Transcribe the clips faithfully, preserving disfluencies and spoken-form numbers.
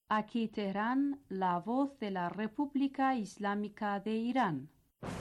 Aquí Teherán, la voz de la República Islámica de Irán.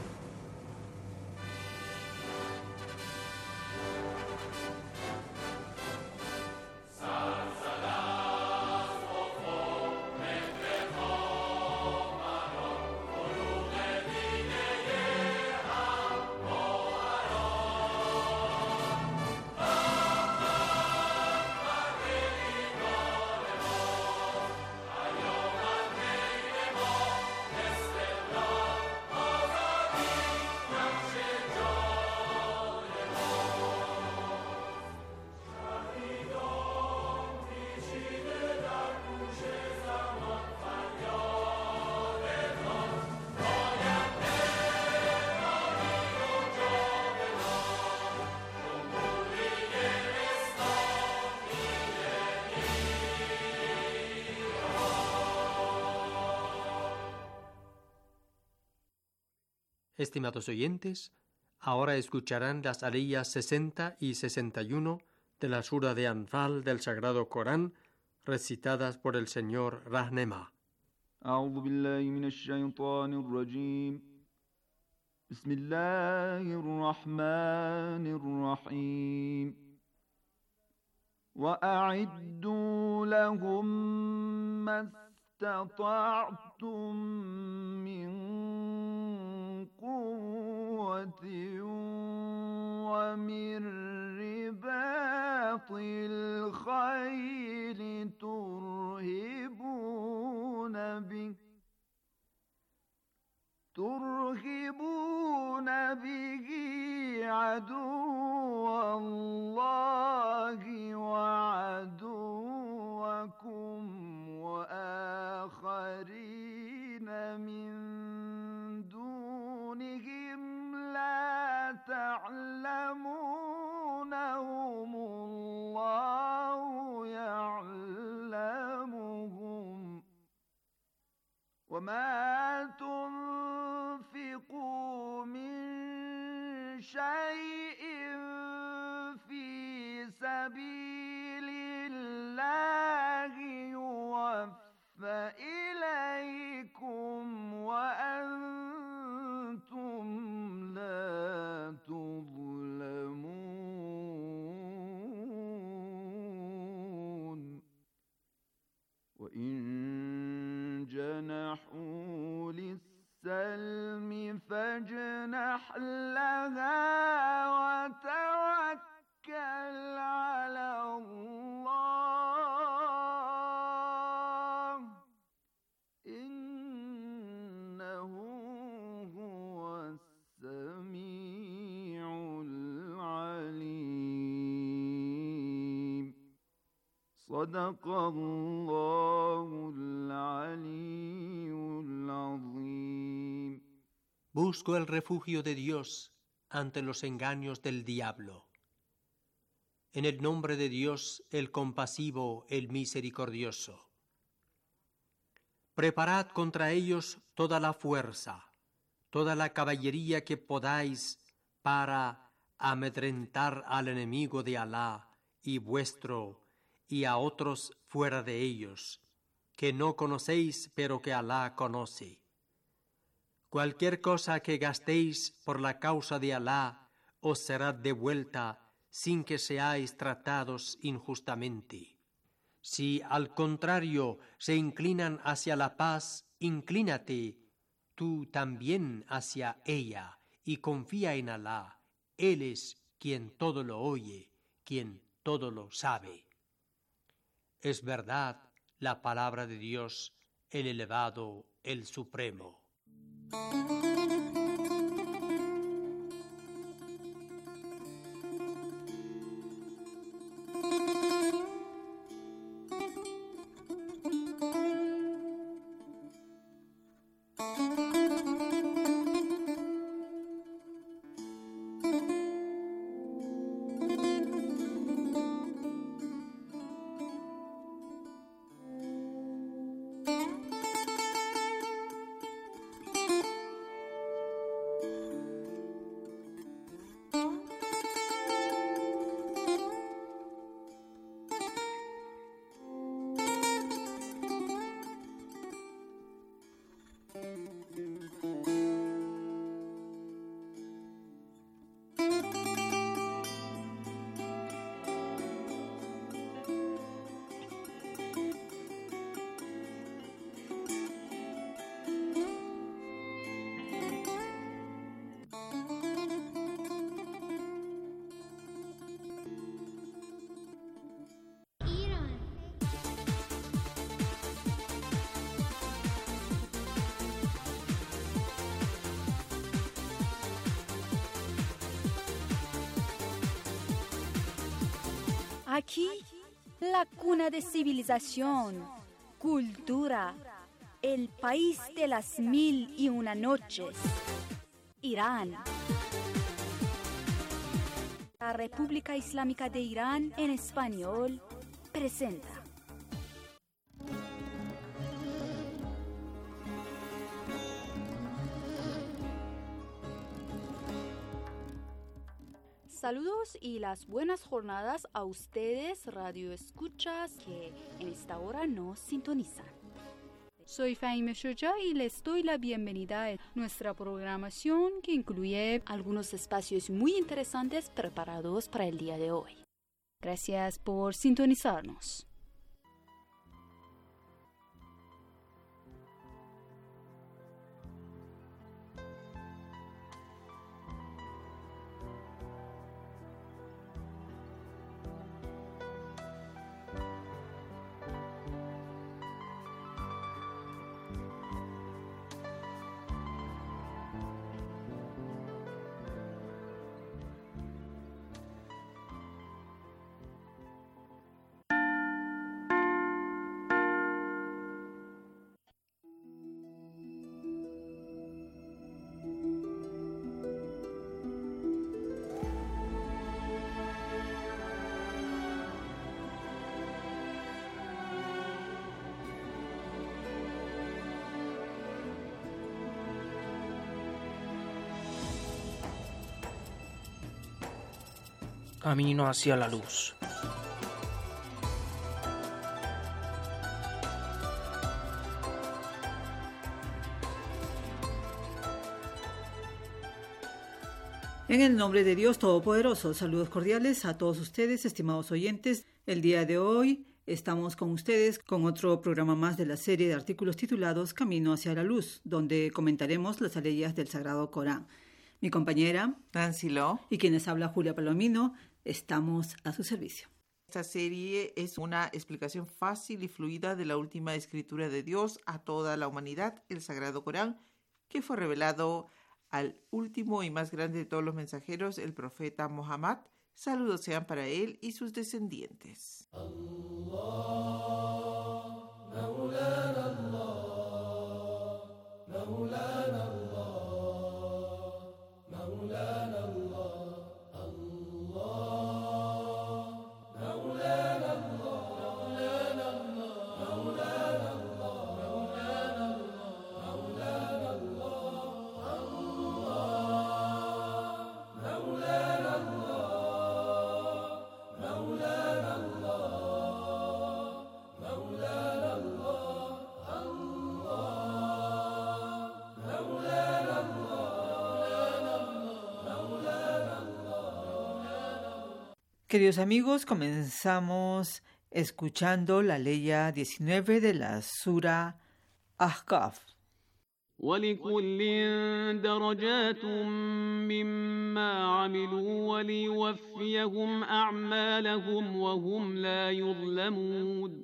Estimados oyentes, ahora escucharán las aleyas sesenta y sesenta y uno de la sura de Anfal del Sagrado Corán, recitadas por el señor Rahnema. أعوذ بالله من الشيطان الرجيم بسم الله الرحمن الرحيم وأعدوا لهم ما استطعتم من قوة ومن رباط الخيل ترهبون به ترهبون به عدو الله وعدوكم وآخرين من دونهم لا تعلمونهم الله يعلمهم وما تنفقوا من شيء في سبيل الله يوفى إليكم وأنتم لا تظلمون وإن جنحوا للسلم فاجنح لها وتوكل على الله إنه هو السميع العليم صدق الله العلي العظيم. Busco el refugio de Dios ante los engaños del diablo. En el nombre de Dios, el compasivo, el misericordioso. Preparad contra ellos toda la fuerza, toda la caballería que podáis para amedrentar al enemigo de Alá y vuestro y a otros fuera de ellos, que no conocéis pero que Alá conoce. Cualquier cosa que gastéis por la causa de Alá os será devuelta sin que seáis tratados injustamente. Si al contrario se inclinan hacia la paz, inclínate tú también hacia ella y confía en Alá. Él es quien todo lo oye, quien todo lo sabe. Es verdad la palabra de Dios, el elevado, el supremo. Aquí, la cuna de civilización, cultura, el país de las mil y una noches, Irán. La República Islámica de Irán en español presenta. Saludos y las buenas jornadas a ustedes, radio escuchas, que en esta hora nos sintonizan. Soy Fahime Shoja y les doy la bienvenida a nuestra programación que incluye algunos espacios muy interesantes preparados para el día de hoy. Gracias por sintonizarnos. Camino hacia la luz. En el nombre de Dios Todopoderoso, saludos cordiales a todos ustedes, estimados oyentes. El día de hoy estamos con ustedes con otro programa más de la serie de artículos titulados Camino hacia la luz, donde comentaremos las aleyas del Sagrado Corán. Mi compañera Nancy Lo y quienes habla Julia Palomino, estamos a su servicio. Esta serie es una explicación fácil y fluida de la última escritura de Dios a toda la humanidad, el Sagrado Corán, que fue revelado al último y más grande de todos los mensajeros, el profeta Muhammad. Saludos sean para él y sus descendientes. Allah, Maulana Allah, Maulana Allah, Maulana Allah, Allah. Queridos amigos, comenzamos escuchando la leya diecinueve de la Sura Ahqaf. وَلِكُلٍّ دَرَجَاتٌ مِّمَّا عَمِلُوا وَلِيُوَفِّيَهُمْ أَعْمَالَهُمْ وَهُمْ لَا يُظْلَمُونَ.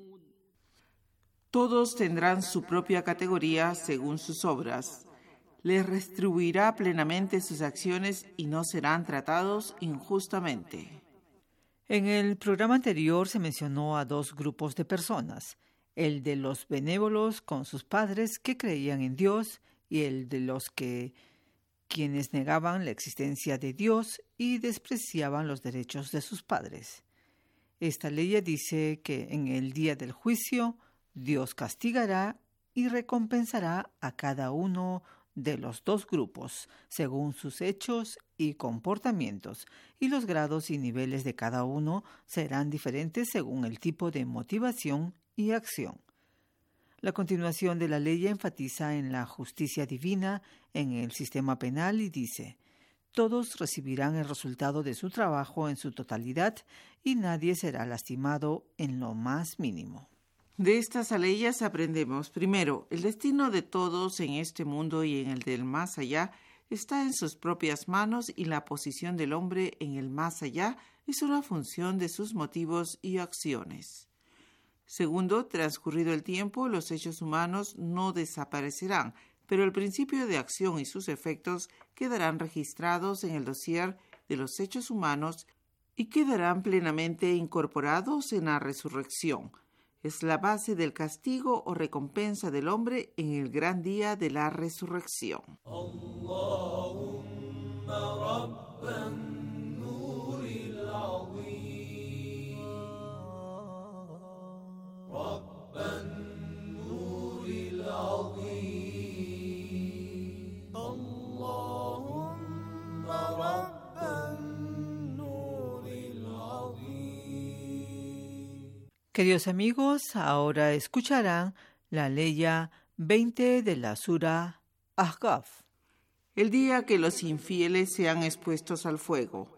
Todos tendrán su propia categoría según sus obras. Les retribuirá plenamente sus acciones y no serán tratados injustamente. En el programa anterior se mencionó a dos grupos de personas, el de los benévolos con sus padres que creían en Dios y el de los que quienes negaban la existencia de Dios y despreciaban los derechos de sus padres. Esta ley dice que en el día del juicio Dios castigará y recompensará a cada uno de los dos grupos, según sus hechos y comportamientos, y los grados y niveles de cada uno serán diferentes según el tipo de motivación y acción. La continuación de la ley enfatiza en la justicia divina en el sistema penal y dice: todos recibirán el resultado de su trabajo en su totalidad y nadie será lastimado en lo más mínimo. De estas aleyas aprendemos, primero, el destino de todos en este mundo y en el del más allá está en sus propias manos y la posición del hombre en el más allá es una función de sus motivos y acciones. Segundo, transcurrido el tiempo, los hechos humanos no desaparecerán, pero el principio de acción y sus efectos quedarán registrados en el dossier de los hechos humanos y quedarán plenamente incorporados en la resurrección. Es la base del castigo o recompensa del hombre en el gran día de la resurrección. Queridos amigos, ahora escucharán la leya veinte de la Sura Ahqaf. El día que los infieles sean expuestos al fuego.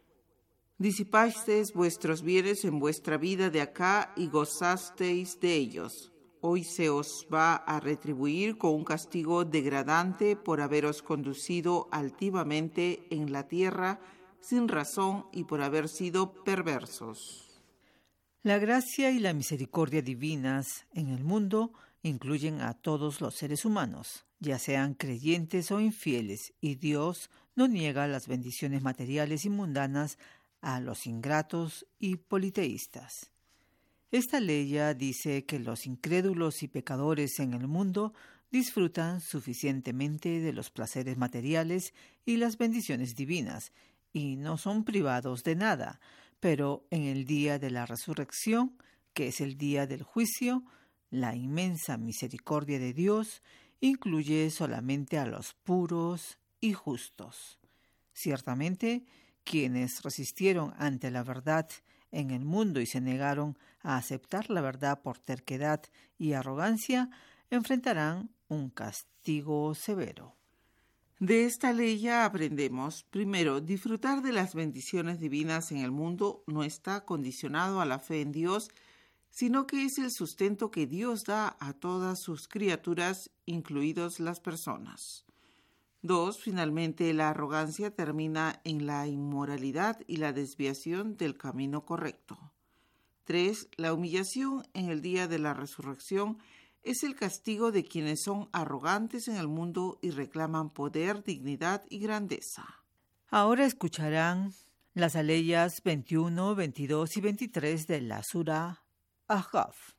Disipasteis vuestros bienes en vuestra vida de acá y gozasteis de ellos. Hoy se os va a retribuir con un castigo degradante por haberos conducido altivamente en la tierra sin razón y por haber sido perversos. La gracia y la misericordia divinas en el mundo incluyen a todos los seres humanos, ya sean creyentes o infieles, y Dios no niega las bendiciones materiales y mundanas a los ingratos y politeístas. Esta ley dice que los incrédulos y pecadores en el mundo disfrutan suficientemente de los placeres materiales y las bendiciones divinas, y no son privados de nada, pero en el día de la resurrección, que es el día del juicio, la inmensa misericordia de Dios incluye solamente a los puros y justos. Ciertamente, quienes resistieron ante la verdad en el mundo y se negaron a aceptar la verdad por terquedad y arrogancia, enfrentarán un castigo severo. De esta ley ya aprendemos, primero, disfrutar de las bendiciones divinas en el mundo no está condicionado a la fe en Dios, sino que es el sustento que Dios da a todas sus criaturas, incluidos las personas. Dos, finalmente, la arrogancia termina en la inmoralidad y la desviación del camino correcto. Tres, la humillación en el día de la resurrección es el castigo de quienes son arrogantes en el mundo y reclaman poder, dignidad y grandeza. Ahora escucharán las aleyas veintiuno, veintidós y veintitrés de la Sura Ahqaf.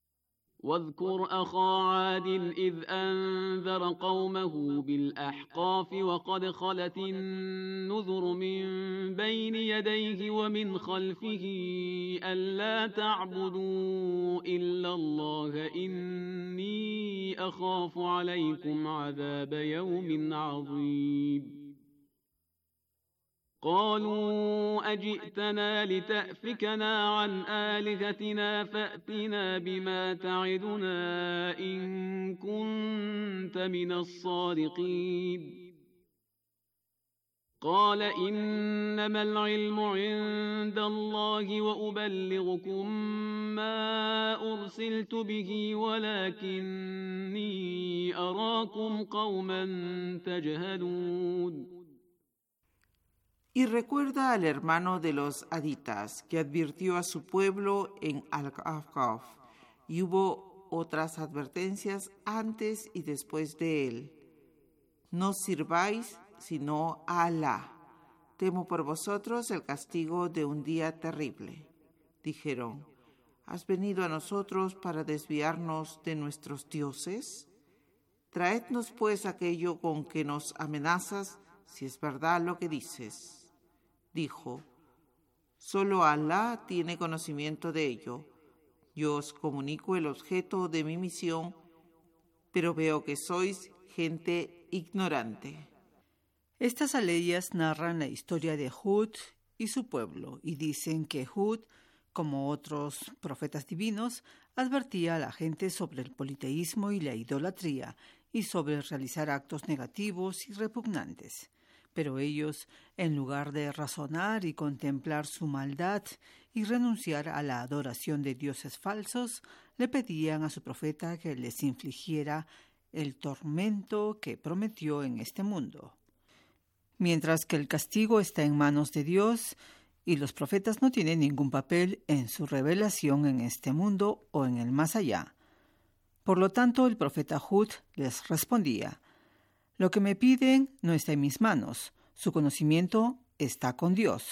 واذكر أخا عاد إذ أنذر قومه بالأحقاف وقد خلت النذر من بين يديه ومن خلفه ألا تعبدوا إلا الله إني أخاف عليكم عذاب يوم عظيم قالوا أجئتنا لتأفكنا عن آلهتنا فأتنا بما تعدنا إن كنت من الصادقين قال إنما العلم عند الله وأبلغكم ما أرسلت به ولكني أراكم قوما تجهلون. Y recuerda al hermano de los aditas, que advirtió a su pueblo en Al-Ahqaf, y hubo otras advertencias antes y después de él. No sirváis sino a Alá. Temo por vosotros el castigo de un día terrible. Dijeron, ¿has venido a nosotros para desviarnos de nuestros dioses? Traednos pues aquello con que nos amenazas, si es verdad lo que dices. Dijo, solo Alá tiene conocimiento de ello. Yo os comunico el objeto de mi misión, pero veo que sois gente ignorante. Estas aleyas narran la historia de Hud y su pueblo y dicen que Hud, como otros profetas divinos, advertía a la gente sobre el politeísmo y la idolatría y sobre realizar actos negativos y repugnantes. Pero ellos, en lugar de razonar y contemplar su maldad y renunciar a la adoración de dioses falsos, le pedían a su profeta que les infligiera el tormento que prometió en este mundo. Mientras que el castigo está en manos de Dios y los profetas no tienen ningún papel en su revelación en este mundo o en el más allá. Por lo tanto, el profeta Hud les respondía, lo que me piden no está en mis manos, su conocimiento está con Dios.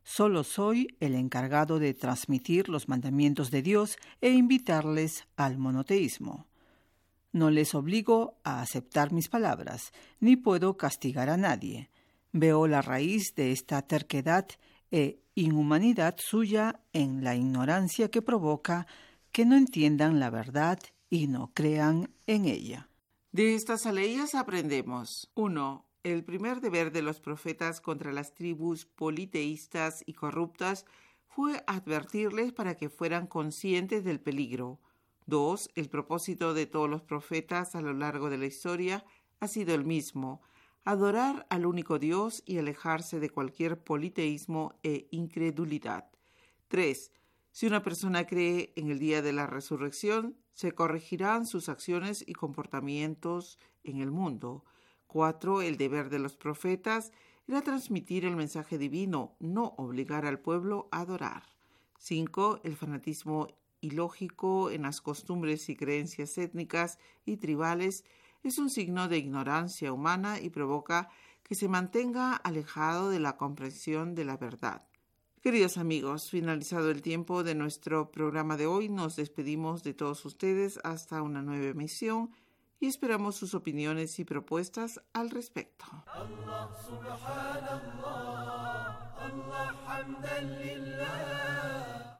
Solo soy el encargado de transmitir los mandamientos de Dios e invitarles al monoteísmo. No les obligo a aceptar mis palabras, ni puedo castigar a nadie. Veo la raíz de esta terquedad e inhumanidad suya en la ignorancia que provoca que no entiendan la verdad y no crean en ella. De estas aleyas aprendemos: uno. El primer deber de los profetas contra las tribus politeístas y corruptas fue advertirles para que fueran conscientes del peligro. Dos. El propósito de todos los profetas a lo largo de la historia ha sido el mismo: adorar al único Dios y alejarse de cualquier politeísmo e incredulidad. Tres. Si una persona cree en el día de la resurrección, se corregirán sus acciones y comportamientos en el mundo. Cuatro. El deber de los profetas era transmitir el mensaje divino, no obligar al pueblo a adorar. Cinco. El fanatismo ilógico en las costumbres y creencias étnicas y tribales es un signo de ignorancia humana y provoca que se mantenga alejado de la comprensión de la verdad. Queridos amigos, finalizado el tiempo de nuestro programa de hoy, nos despedimos de todos ustedes hasta una nueva emisión y esperamos sus opiniones y propuestas al respecto. Allah, subhanallah, Allah, hamdan lillah.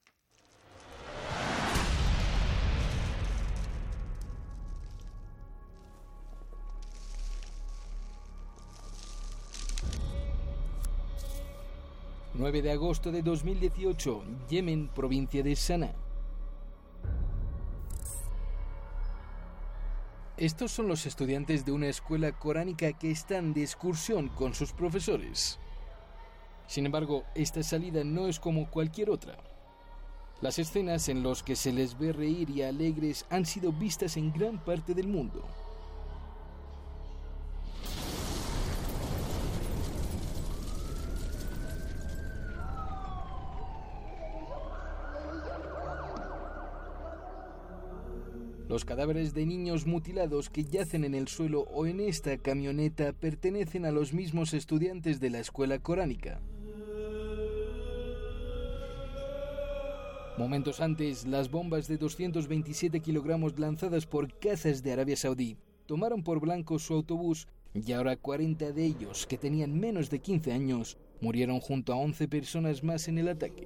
nueve de agosto de dos mil dieciocho, Yemen, provincia de Saná. Estos son los estudiantes de una escuela coránica que están de excursión con sus profesores. Sin embargo, esta salida no es como cualquier otra. Las escenas en las que se les ve reír y alegres han sido vistas en gran parte del mundo. Los cadáveres de niños mutilados que yacen en el suelo o en esta camioneta pertenecen a los mismos estudiantes de la escuela coránica. Momentos antes, las bombas de doscientos veintisiete kilogramos lanzadas por cazas de Arabia Saudí tomaron por blanco su autobús y ahora cuarenta de ellos, que tenían menos de quince años, murieron junto a once personas más en el ataque.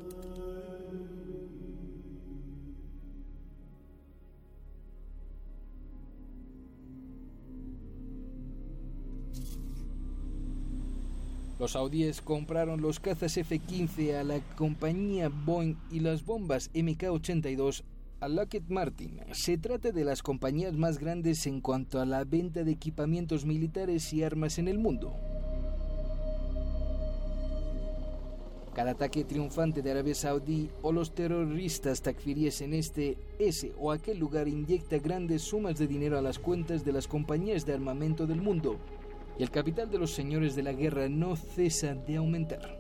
Los saudíes compraron los cazas F quince a la compañía Boeing y las bombas M K ochenta y dos a Lockheed Martin. Se trata de las compañías más grandes en cuanto a la venta de equipamientos militares y armas en el mundo. Cada ataque triunfante de Arabia Saudí o los terroristas takfiríes en este, ese o aquel lugar inyecta grandes sumas de dinero a las cuentas de las compañías de armamento del mundo. Y el capital de los señores de la guerra no cesa de aumentar.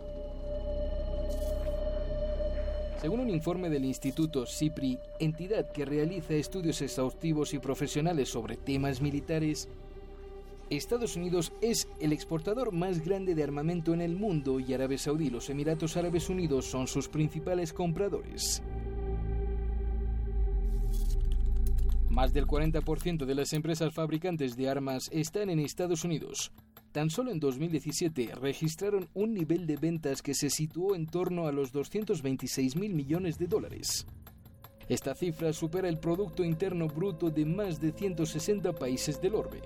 Según un informe del Instituto SIPRI, entidad que realiza estudios exhaustivos y profesionales sobre temas militares, Estados Unidos es el exportador más grande de armamento en el mundo y Arabia Saudí y los Emiratos Árabes Unidos son sus principales compradores. Más del cuarenta por ciento de las empresas fabricantes de armas están en Estados Unidos. Tan solo en dos mil diecisiete registraron un nivel de ventas que se situó en torno a los doscientos veintiséis mil millones de dólares. Esta cifra supera el Producto Interno Bruto de más de ciento sesenta países del orbe.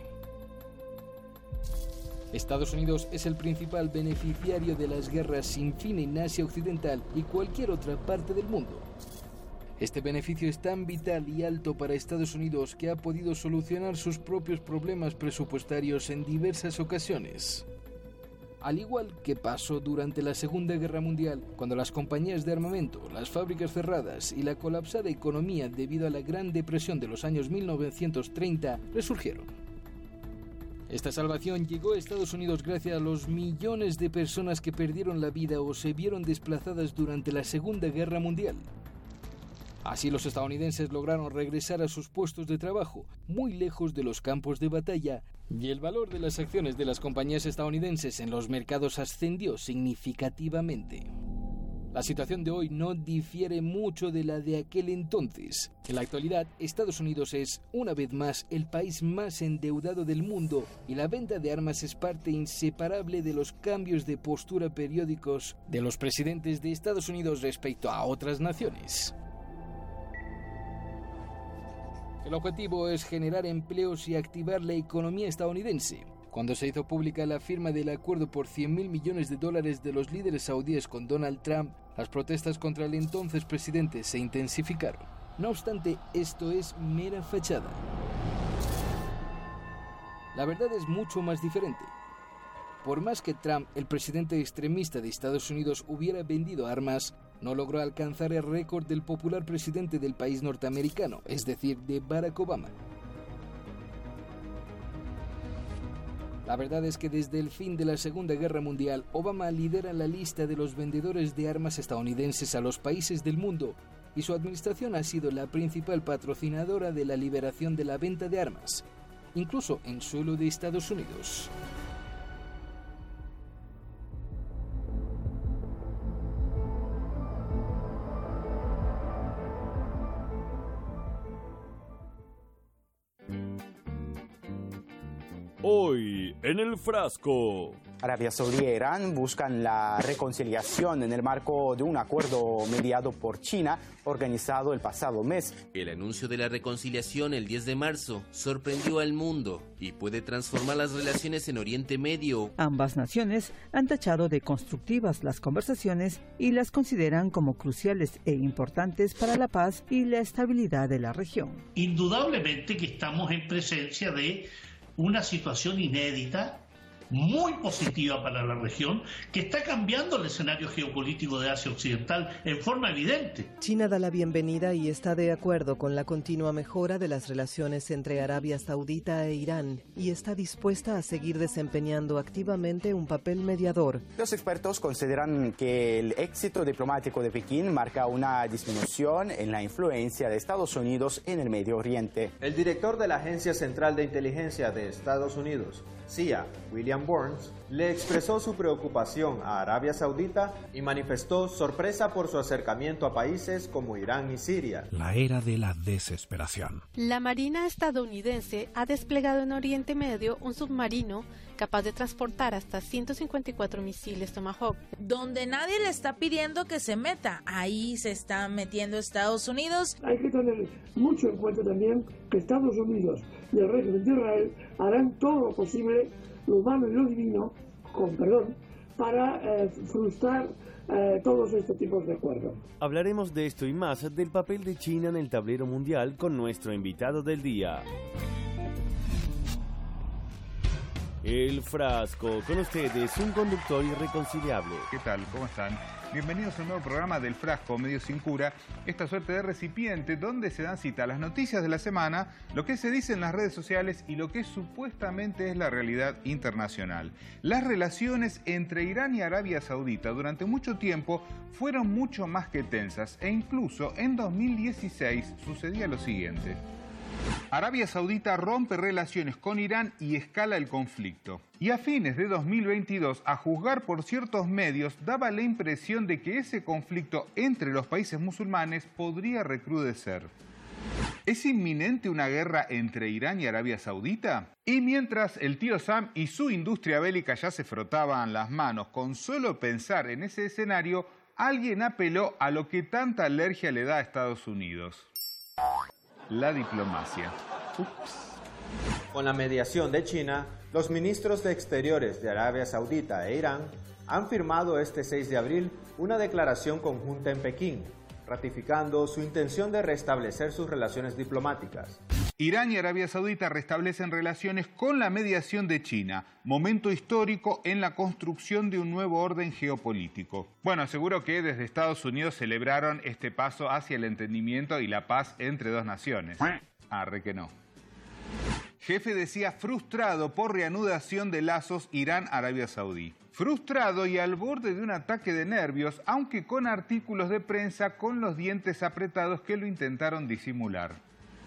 Estados Unidos es el principal beneficiario de las guerras sin fin en Asia Occidental y cualquier otra parte del mundo. Este beneficio es tan vital y alto para Estados Unidos que ha podido solucionar sus propios problemas presupuestarios en diversas ocasiones. Al igual que pasó durante la Segunda Guerra Mundial, cuando las compañías de armamento, las fábricas cerradas y la colapsada economía debido a la Gran Depresión de los años mil novecientos treinta resurgieron. Esta salvación llegó a Estados Unidos gracias a los millones de personas que perdieron la vida o se vieron desplazadas durante la Segunda Guerra Mundial. Así los estadounidenses lograron regresar a sus puestos de trabajo, muy lejos de los campos de batalla, y el valor de las acciones de las compañías estadounidenses en los mercados ascendió significativamente. La situación de hoy no difiere mucho de la de aquel entonces. En la actualidad, Estados Unidos es, una vez más, el país más endeudado del mundo y la venta de armas es parte inseparable de los cambios de postura periódicos de los presidentes de Estados Unidos respecto a otras naciones. El objetivo es generar empleos y activar la economía estadounidense. Cuando se hizo pública la firma del acuerdo por cien mil millones de dólares de los líderes saudíes con Donald Trump, las protestas contra el entonces presidente se intensificaron. No obstante, esto es mera fachada. La verdad es mucho más diferente. Por más que Trump, el presidente extremista de Estados Unidos, hubiera vendido armas, no logró alcanzar el récord del popular presidente del país norteamericano, es decir, de Barack Obama. La verdad es que desde el fin de la Segunda Guerra Mundial, Obama lidera la lista de los vendedores de armas estadounidenses a los países del mundo y su administración ha sido la principal patrocinadora de la liberación de la venta de armas, incluso en suelo de Estados Unidos. Hoy en el frasco. Arabia Saudí e Irán buscan la reconciliación en el marco de un acuerdo mediado por China organizado el pasado mes. El anuncio de la reconciliación el diez de marzo sorprendió al mundo y puede transformar las relaciones en Oriente Medio. Ambas naciones han tachado de constructivas las conversaciones y las consideran como cruciales e importantes para la paz y la estabilidad de la región. Indudablemente que estamos en presencia de una situación inédita, muy positiva para la región, que está cambiando el escenario geopolítico de Asia Occidental en forma evidente. China da la bienvenida y está de acuerdo con la continua mejora de las relaciones entre Arabia Saudita e Irán y está dispuesta a seguir desempeñando activamente un papel mediador. Los expertos consideran que el éxito diplomático de Pekín marca una disminución en la influencia de Estados Unidos en el Medio Oriente. El director de la Agencia Central de Inteligencia de Estados Unidos, C I A, William Burns, le expresó su preocupación a Arabia Saudita y manifestó sorpresa por su acercamiento a países como Irán y Siria. La era de la desesperación. La Marina estadounidense ha desplegado en Oriente Medio un submarino capaz de transportar hasta ciento cincuenta y cuatro misiles Tomahawk. Donde nadie le está pidiendo que se meta, ahí se está metiendo Estados Unidos. Hay que tener mucho en cuenta también que Estados Unidos y el régimen de Israel harán todo lo posible, lo humano y lo divino, con perdón, para eh, frustrar eh, todos estos tipos de acuerdos. Hablaremos de esto y más del papel de China en el tablero mundial con nuestro invitado del día. El frasco, con ustedes, un conductor irreconciliable. ¿Qué tal? ¿Cómo están? Bienvenidos a un nuevo programa del Frasco, medio sin cura, esta suerte de recipiente donde se dan cita a las noticias de la semana, lo que se dice en las redes sociales y lo que supuestamente es la realidad internacional. Las relaciones entre Irán y Arabia Saudita durante mucho tiempo fueron mucho más que tensas e incluso en dos mil dieciséis sucedía lo siguiente. Arabia Saudita rompe relaciones con Irán y escala el conflicto. Y a fines de dos mil veintidós, a juzgar por ciertos medios, daba la impresión de que ese conflicto entre los países musulmanes podría recrudecer. ¿Es inminente una guerra entre Irán y Arabia Saudita? Y mientras el tío Sam y su industria bélica ya se frotaban las manos con solo pensar en ese escenario, alguien apeló a lo que tanta alergia le da a Estados Unidos: la diplomacia. Ups. Con la mediación de China, los ministros de Exteriores de Arabia Saudita e Irán han firmado este seis de abril una declaración conjunta en Pekín, ratificando su intención de restablecer sus relaciones diplomáticas. Irán y Arabia Saudita restablecen relaciones con la mediación de China, momento histórico en la construcción de un nuevo orden geopolítico. Bueno, seguro que desde Estados Unidos celebraron este paso hacia el entendimiento y la paz entre dos naciones. Arre que no. Jefe decía frustrado por reanudación de lazos Irán-Arabia Saudí. frustrado y al borde de un ataque de nervios, aunque con artículos de prensa con los dientes apretados que lo intentaron disimular.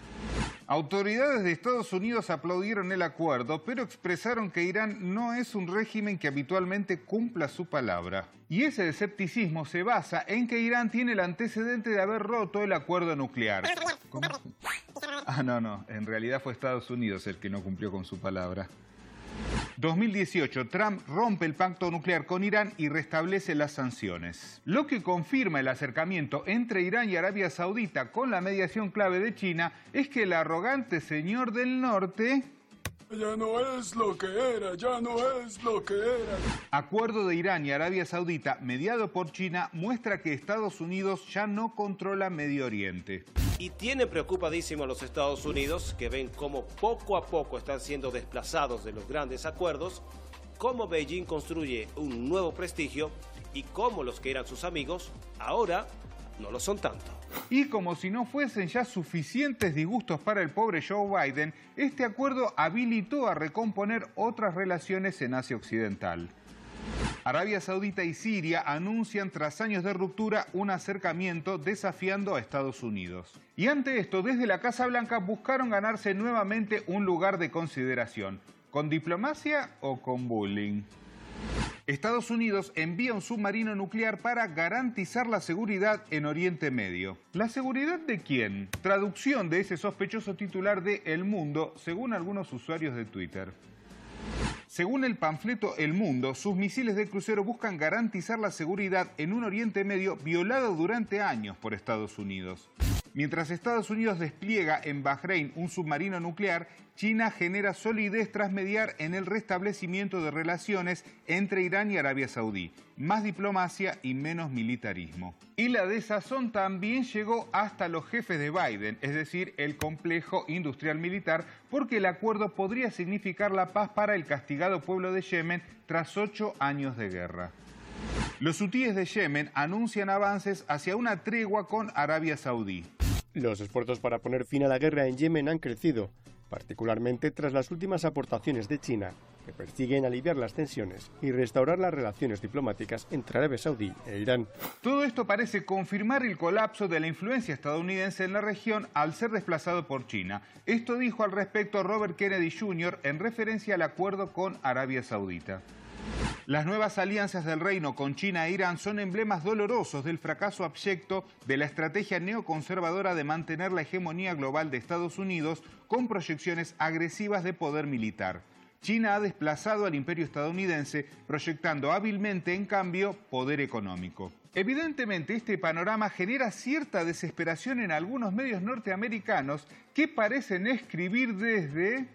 Autoridades de Estados Unidos aplaudieron el acuerdo, pero expresaron que Irán no es un régimen que habitualmente cumpla su palabra. Y ese escepticismo se basa en que Irán tiene el antecedente de haber roto el acuerdo nuclear. ¿Cómo? Ah, no, no, en realidad fue Estados Unidos el que no cumplió con su palabra. dos mil dieciocho, Trump rompe el pacto nuclear con Irán y restablece las sanciones. Lo que confirma el acercamiento entre Irán y Arabia Saudita con la mediación clave de China es que el arrogante señor del norte... Ya no es lo que era, ya no es lo que era. Acuerdo de Irán y Arabia Saudita, mediado por China, muestra que Estados Unidos ya no controla Medio Oriente. Y tiene preocupadísimo a los Estados Unidos, que ven cómo poco a poco están siendo desplazados de los grandes acuerdos, cómo Beijing construye un nuevo prestigio y cómo los que eran sus amigos ahora no lo son tanto. Y como si no fuesen ya suficientes disgustos para el pobre Joe Biden, este acuerdo habilitó a recomponer otras relaciones en Asia Occidental. Arabia Saudita y Siria anuncian tras años de ruptura un acercamiento desafiando a Estados Unidos. Y ante esto, desde la Casa Blanca buscaron ganarse nuevamente un lugar de consideración. ¿Con diplomacia o con bullying? Estados Unidos envía un submarino nuclear para garantizar la seguridad en Oriente Medio. ¿La seguridad de quién? Traducción de ese sospechoso titular de El Mundo, según algunos usuarios de Twitter. Según el panfleto El Mundo, sus misiles de crucero buscan garantizar la seguridad en un Oriente Medio violado durante años por Estados Unidos. Mientras Estados Unidos despliega en Bahrein un submarino nuclear, China genera solidez tras mediar en el restablecimiento de relaciones entre Irán y Arabia Saudí. Más diplomacia y menos militarismo. Y la desazón también llegó hasta los jefes de Biden, es decir, el complejo industrial militar, porque el acuerdo podría significar la paz para el castigado pueblo de Yemen tras ocho años de guerra. Los hutíes de Yemen anuncian avances hacia una tregua con Arabia Saudí. Los esfuerzos para poner fin a la guerra en Yemen han crecido, particularmente tras las últimas aportaciones de China, que persiguen aliviar las tensiones y restaurar las relaciones diplomáticas entre Arabia Saudí e Irán. Todo esto parece confirmar el colapso de la influencia estadounidense en la región al ser desplazado por China. Esto dijo al respecto Robert Kennedy junior en referencia al acuerdo con Arabia Saudita. Las nuevas alianzas del reino con China e Irán son emblemas dolorosos del fracaso abyecto de la estrategia neoconservadora de mantener la hegemonía global de Estados Unidos con proyecciones agresivas de poder militar. China ha desplazado al imperio estadounidense, proyectando hábilmente, en cambio, poder económico. Evidentemente, este panorama genera cierta desesperación en algunos medios norteamericanos que parecen escribir desde...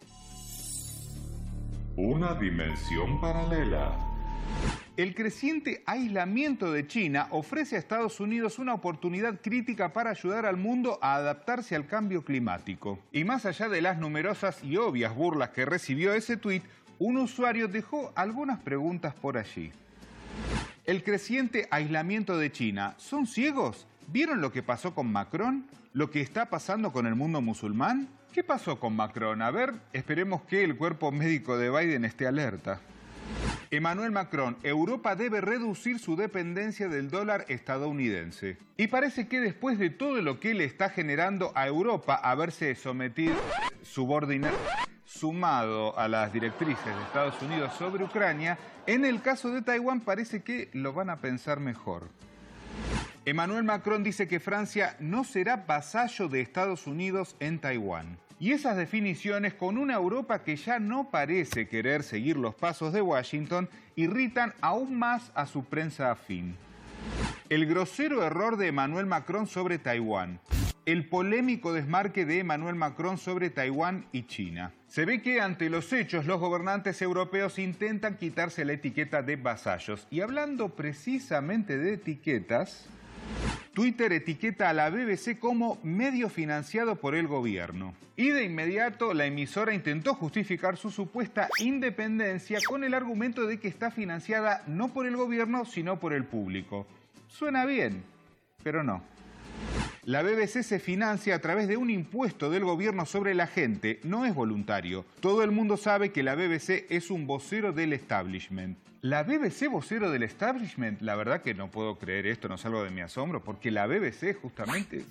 una dimensión paralela. El creciente aislamiento de China ofrece a Estados Unidos una oportunidad crítica para ayudar al mundo a adaptarse al cambio climático. Y más allá de las numerosas y obvias burlas que recibió ese tuit, un usuario dejó algunas preguntas por allí. El creciente aislamiento de China, ¿son ciegos? ¿Vieron lo que pasó con Macron? ¿Lo que está pasando con el mundo musulmán? ¿Qué pasó con Macron? A ver, esperemos que el cuerpo médico de Biden esté alerta. Emmanuel Macron, Europa debe reducir su dependencia del dólar estadounidense. Y parece que después de todo lo que le está generando a Europa haberse sometido, subordinado, sumado a las directrices de Estados Unidos sobre Ucrania, en el caso de Taiwán parece que lo van a pensar mejor. Emmanuel Macron dice que Francia no será vasallo de Estados Unidos en Taiwán. Y esas definiciones, con una Europa que ya no parece querer seguir los pasos de Washington, irritan aún más a su prensa afín. El grosero error de Emmanuel Macron sobre Taiwán. El polémico desmarque de Emmanuel Macron sobre Taiwán y China. Se ve que ante los hechos los gobernantes europeos intentan quitarse la etiqueta de vasallos. Y hablando precisamente de etiquetas, Twitter etiqueta a la B B C como medio financiado por el gobierno. Y de inmediato la emisora intentó justificar su supuesta independencia con el argumento de que está financiada no por el gobierno, sino por el público. Suena bien, pero no. La B B C se financia a través de un impuesto del gobierno sobre la gente, no es voluntario. Todo el mundo sabe que la B B C es un vocero del establishment. ¿La B B C vocero del establishment? La verdad que no puedo creer esto, no salgo de mi asombro, porque la B B C justamente...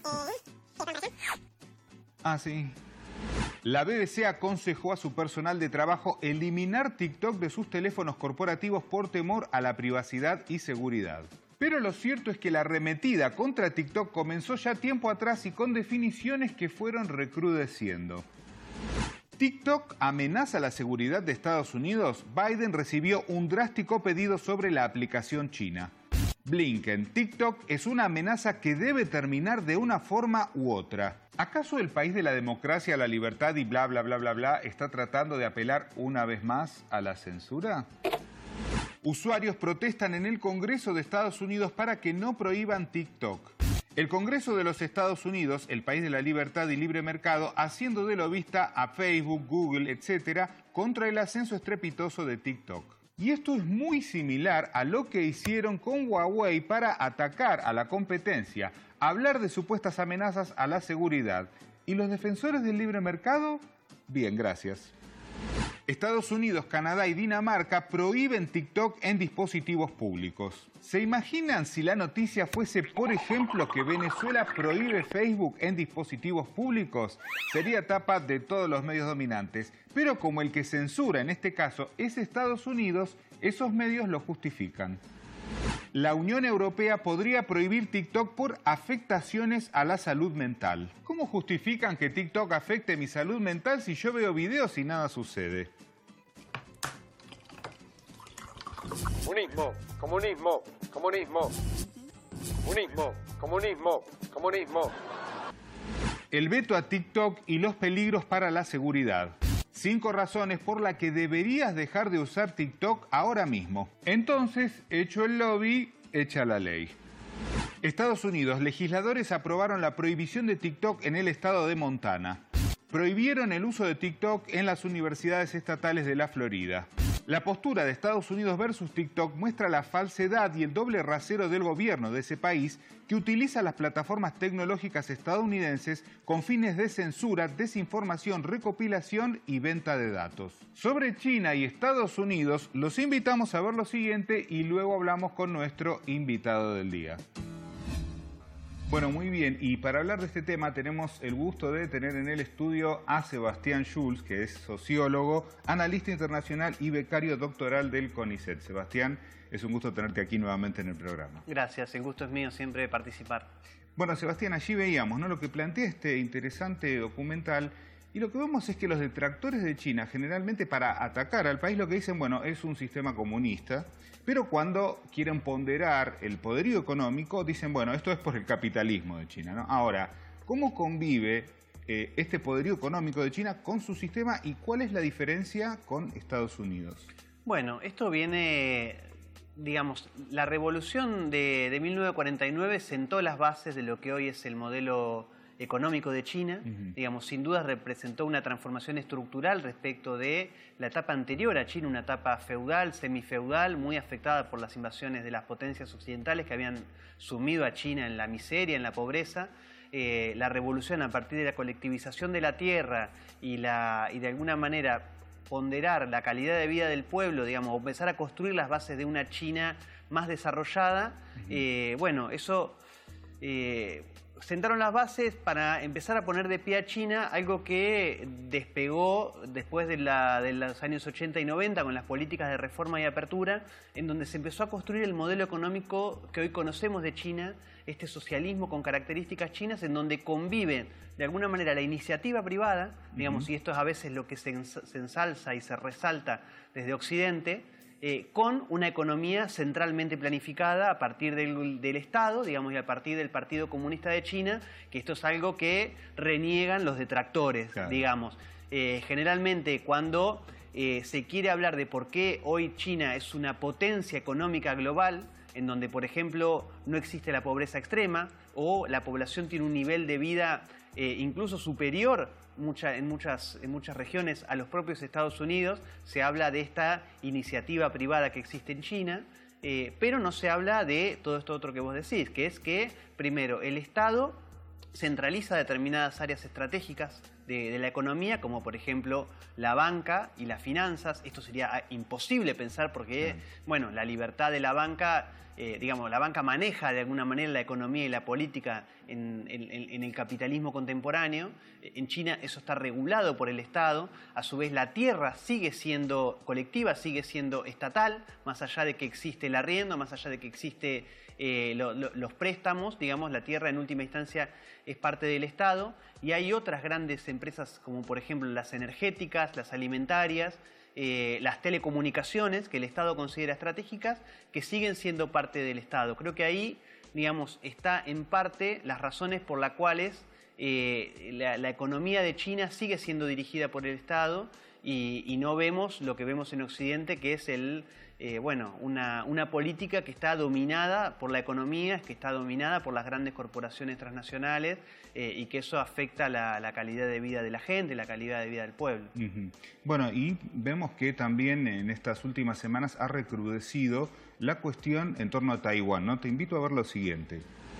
Ah, sí. La B B C aconsejó a su personal de trabajo eliminar TikTok de sus teléfonos corporativos por temor a la privacidad y seguridad. Pero lo cierto es que la arremetida contra TikTok comenzó ya tiempo atrás y con definiciones que fueron recrudeciendo. TikTok amenaza la seguridad de Estados Unidos. Biden recibió un drástico pedido sobre la aplicación china. Blinken, TikTok es una amenaza que debe terminar de una forma u otra. ¿Acaso el país de la democracia, la libertad y bla bla bla bla bla está tratando de apelar una vez más a la censura? Usuarios protestan en el Congreso de Estados Unidos para que no prohíban TikTok. El Congreso de los Estados Unidos, el país de la libertad y libre mercado, haciendo de lobista a Facebook, Google, etcétera, contra el ascenso estrepitoso de TikTok. Y esto es muy similar a lo que hicieron con Huawei para atacar a la competencia, hablar de supuestas amenazas a la seguridad. ¿Y los defensores del libre mercado? Bien, gracias. Estados Unidos, Canadá y Dinamarca prohíben TikTok en dispositivos públicos. ¿Se imaginan si la noticia fuese, por ejemplo, que Venezuela prohíbe Facebook en dispositivos públicos? Sería tapa de todos los medios dominantes. Pero como el que censura en este caso es Estados Unidos, esos medios lo justifican. La Unión Europea podría prohibir TikTok por afectaciones a la salud mental. ¿Cómo justifican que TikTok afecte mi salud mental si yo veo videos y nada sucede? Comunismo, comunismo, comunismo. Comunismo, comunismo, comunismo. El veto a TikTok y los peligros para la seguridad. Cinco razones por las que deberías dejar de usar TikTok ahora mismo. Entonces, hecho el lobby, echa la ley. Estados Unidos, legisladores aprobaron la prohibición de TikTok en el estado de Montana. Prohibieron el uso de TikTok en las universidades estatales de la Florida. La postura de Estados Unidos versus TikTok muestra la falsedad y el doble rasero del gobierno de ese país que utiliza las plataformas tecnológicas estadounidenses con fines de censura, desinformación, recopilación y venta de datos. Sobre China y Estados Unidos, los invitamos a ver lo siguiente y luego hablamos con nuestro invitado del día. Bueno, muy bien, y para hablar de este tema tenemos el gusto de tener en el estudio a Sebastián Schulz, que es sociólogo, analista internacional y becario doctoral del CONICET. Sebastián, es un gusto tenerte aquí nuevamente en el programa. Gracias, el gusto es mío siempre de participar. Bueno, Sebastián, allí veíamos, ¿no?, lo que plantea este interesante documental, y lo que vemos es que los detractores de China, generalmente para atacar al país, lo que dicen, bueno, es un sistema comunista, pero cuando quieren ponderar el poderío económico, dicen, bueno, esto es por el capitalismo de China, ¿no? Ahora, ¿cómo convive eh, este poderío económico de China con su sistema y cuál es la diferencia con Estados Unidos? Bueno, esto viene, digamos, la revolución de, de mil novecientos cuarenta y nueve sentó las bases de lo que hoy es el modelo económico de China. Uh-huh. Digamos, sin duda representó una transformación estructural respecto de la etapa anterior a China, una etapa feudal, semifeudal, muy afectada por las invasiones de las potencias occidentales que habían sumido a China en la miseria, en la pobreza. Eh, la revolución a partir de la colectivización de la tierra y, la, y de alguna manera ponderar la calidad de vida del pueblo, digamos, empezar a construir las bases de una China más desarrollada. Uh-huh. eh, bueno, eso... Eh, sentaron las bases para empezar a poner de pie a China, algo que despegó después de, la, de los años ochenta y noventa con las políticas de reforma y apertura, en donde se empezó a construir el modelo económico que hoy conocemos de China, este socialismo con características chinas, en donde conviven de alguna manera la iniciativa privada, digamos, uh-huh. y esto es a veces lo que se, ens se ensalza y se resalta desde Occidente, Eh, con una economía centralmente planificada a partir del, del Estado, digamos, y a partir del Partido Comunista de China, que esto es algo que reniegan los detractores, claro. digamos. Eh, generalmente cuando eh, se quiere hablar de por qué hoy China es una potencia económica global, en donde, por ejemplo, no existe la pobreza extrema o la población tiene un nivel de vida eh, incluso superior Mucha, en, muchas, en muchas regiones a los propios Estados Unidos, se habla de esta iniciativa privada que existe en China, eh, pero no se habla de todo esto otro que vos decís, que es que, primero, el Estado centraliza determinadas áreas estratégicas de, de la economía, como por ejemplo la banca y las finanzas. Esto sería imposible pensar porque, bueno, la libertad de la banca, eh, digamos, la banca maneja de alguna manera la economía y la política en, en, en el capitalismo contemporáneo. En China eso está regulado por el Estado. A su vez la tierra sigue siendo colectiva, sigue siendo estatal, más allá de que existe el arriendo, más allá de que existe eh, lo, lo, los préstamos, digamos, la tierra en última instancia es parte del Estado. Y hay otras grandes empresas como por ejemplo las energéticas, las alimentarias, eh, las telecomunicaciones, que el Estado considera estratégicas, que siguen siendo parte del Estado. Creo que ahí, digamos, está en parte las razones por las cuales eh, la, la economía de China sigue siendo dirigida por el Estado y, y no vemos lo que vemos en Occidente, que es el, eh, bueno, una, una política que está dominada por la economía, que está dominada por las grandes corporaciones transnacionales eh, y que eso afecta la, la calidad de vida de la gente, la calidad de vida del pueblo. Uh-huh. Bueno, y vemos que también en estas últimas semanas ha recrudecido la cuestión en torno a Taiwán, ¿no? Te invito a ver lo siguiente.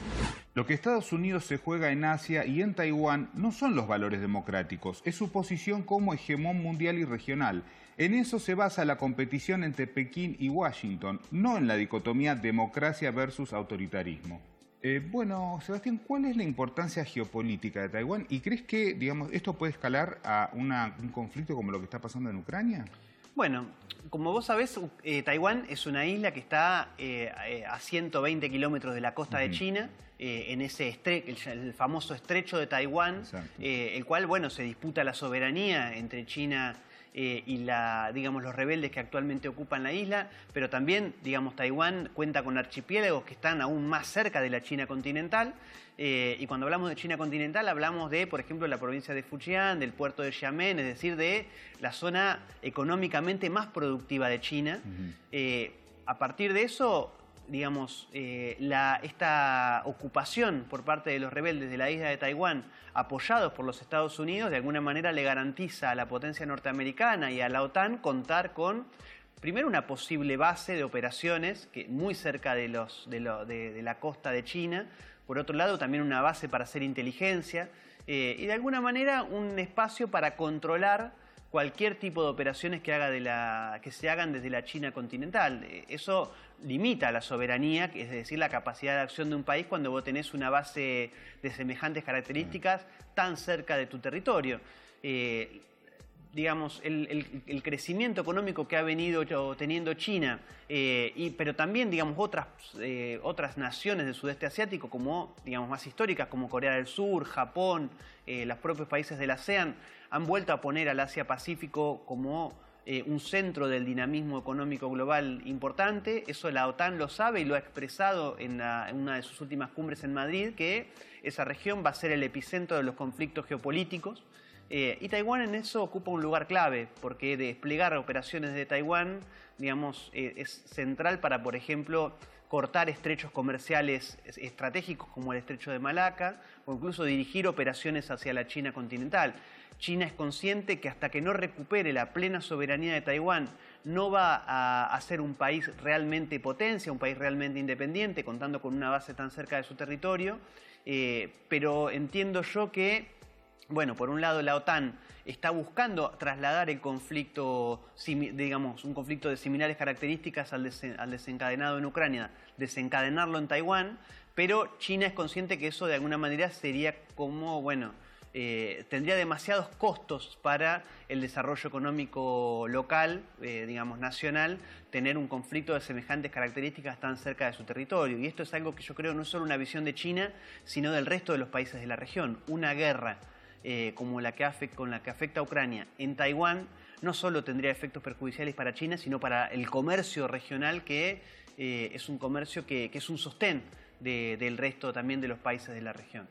Lo que Estados Unidos se juega en Asia y en Taiwán no son los valores democráticos, es su posición como hegemón mundial y regional. En eso se basa la competición entre Pekín y Washington, no en la dicotomía democracia versus autoritarismo. Eh, bueno, Sebastián, ¿cuál es la importancia geopolítica de Taiwán? ¿Y crees que, digamos, esto puede escalar a una, un conflicto como lo que está pasando en Ucrania? Bueno, como vos sabés, eh, Taiwán es una isla que está eh, eh, a ciento veinte kilómetros de la costa uh-huh. de China, eh, en ese estre el, el famoso estrecho de Taiwán, eh, el cual, bueno, se disputa la soberanía entre China eh, y la, digamos, los rebeldes que actualmente ocupan la isla, pero también, digamos, Taiwán cuenta con archipiélagos que están aún más cerca de la China continental. Eh, y cuando hablamos de China continental hablamos de, por ejemplo, la provincia de Fujian, del puerto de Xiamen, es decir, de la zona económicamente más productiva de China. Uh-huh. eh, a partir de eso, digamos, eh, la, esta ocupación por parte de los rebeldes de la isla de Taiwán, apoyados por los Estados Unidos, de alguna manera le garantiza a la potencia norteamericana y a la OTAN contar con, primero, una posible base de operaciones que muy cerca de, los, de, lo, de, de la costa de China. Por otro lado, también una base para hacer inteligencia eh, y de alguna manera un espacio para controlar cualquier tipo de operaciones que, haga de la, que se hagan desde la China continental. Eso limita la soberanía, es decir, la capacidad de acción de un país cuando vos tenés una base de semejantes características tan cerca de tu territorio. Eh, digamos, el, el, el crecimiento económico que ha venido teniendo China, eh, y, pero también, digamos, otras, eh, otras naciones del sudeste asiático, como, digamos, más históricas, como Corea del Sur, Japón, eh, los propios países del ASEAN, han vuelto a poner al Asia-Pacífico como eh, un centro del dinamismo económico global importante. Eso la OTAN lo sabe y lo ha expresado en, la, en una de sus últimas cumbres en Madrid, que esa región va a ser el epicentro de los conflictos geopolíticos. Eh, y Taiwán en eso ocupa un lugar clave, porque desplegar operaciones de Taiwán, digamos, eh, es central para, por ejemplo, cortar estrechos comerciales estratégicos como el estrecho de Malaca, o incluso dirigir operaciones hacia la China continental. China es consciente que hasta que no recupere la plena soberanía de Taiwán, no va a, a ser un país realmente potencia, un país realmente independiente, contando con una base tan cerca de su territorio, eh, pero entiendo yo que, bueno, por un lado la OTAN está buscando trasladar el conflicto, digamos, un conflicto de similares características al, desen, al desencadenado en Ucrania, desencadenarlo en Taiwán, pero China es consciente que eso de alguna manera sería como, bueno, eh, tendría demasiados costos para el desarrollo económico local, eh, digamos, nacional, tener un conflicto de semejantes características tan cerca de su territorio. Y esto es algo que yo creo no es solo una visión de China, sino del resto de los países de la región. Una guerra Eh, como la que afecta, con la que afecta a Ucrania en Taiwán, no solo tendría efectos perjudiciales para China, sino para el comercio regional, que eh, es un comercio que, que es un sostén de, del resto también de los países de la región.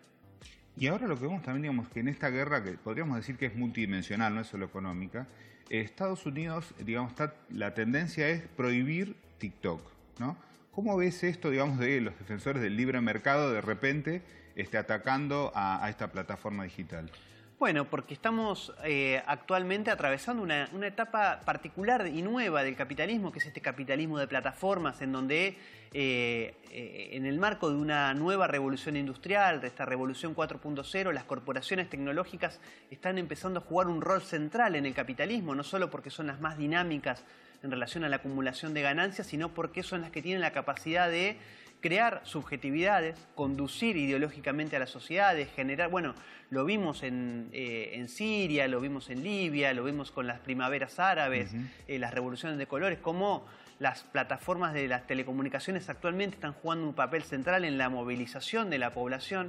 Y ahora lo que vemos también, digamos, que en esta guerra, que podríamos decir que es multidimensional, no es solo económica, eh, Estados Unidos, digamos, está, la tendencia es prohibir TikTok, ¿no? ¿Cómo ves esto, digamos, de los defensores del libre mercado de repente Esté atacando a, a esta plataforma digital? Bueno, porque estamos eh, actualmente atravesando una, una etapa particular y nueva del capitalismo, que es este capitalismo de plataformas, en donde eh, eh, en el marco de una nueva revolución industrial, de esta revolución cuatro punto cero, las corporaciones tecnológicas están empezando a jugar un rol central en el capitalismo, no solo porque son las más dinámicas en relación a la acumulación de ganancias, sino porque son las que tienen la capacidad de crear subjetividades, conducir ideológicamente a las sociedades, generar, bueno, lo vimos en, eh, en Siria, lo vimos en Libia, lo vimos con las primaveras árabes, uh-huh. eh, las revoluciones de colores, cómo las plataformas de las telecomunicaciones actualmente están jugando un papel central en la movilización de la población.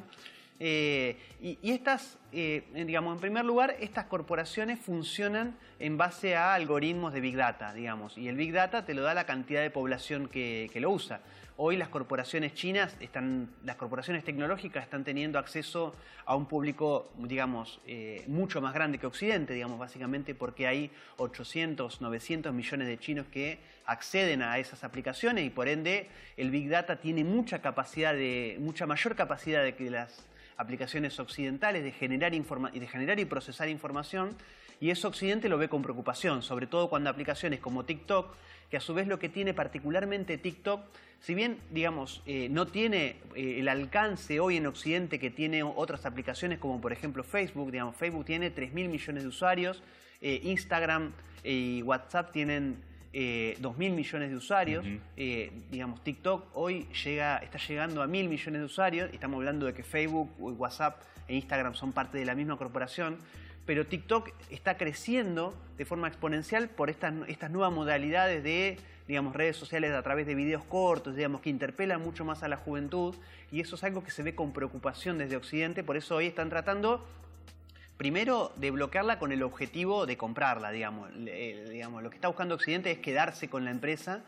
Eh, y, y estas, eh, digamos, en primer lugar, estas corporaciones funcionan en base a algoritmos de Big Data, digamos, y el Big Data te lo da la cantidad de población que, que lo usa. Hoy las corporaciones chinas, están, las corporaciones tecnológicas están teniendo acceso a un público, digamos, eh, mucho más grande que Occidente, digamos, básicamente porque hay ochocientos, novecientos millones de chinos que acceden a esas aplicaciones y por ende el Big Data tiene mucha capacidad de, mucha mayor capacidad de que las aplicaciones occidentales de generar, informa de generar y procesar información, y eso Occidente lo ve con preocupación, sobre todo cuando aplicaciones como TikTok, que a su vez lo que tiene particularmente TikTok, si bien, digamos, eh, no tiene eh, el alcance hoy en Occidente que tiene otras aplicaciones como por ejemplo Facebook, digamos, Facebook tiene tres mil millones de usuarios, eh, Instagram y WhatsApp tienen eh, dos mil millones de usuarios, uh-huh. eh, digamos, TikTok hoy llega, está llegando a mil millones de usuarios, estamos hablando de que Facebook, WhatsApp e Instagram son parte de la misma corporación, pero TikTok está creciendo de forma exponencial por estas, estas nuevas modalidades de, digamos, redes sociales a través de videos cortos, digamos, que interpelan mucho más a la juventud, y eso es algo que se ve con preocupación desde Occidente, por eso hoy están tratando, primero, de bloquearla con el objetivo de comprarla, digamos. Eh, digamos lo que está buscando Occidente es quedarse con la empresa,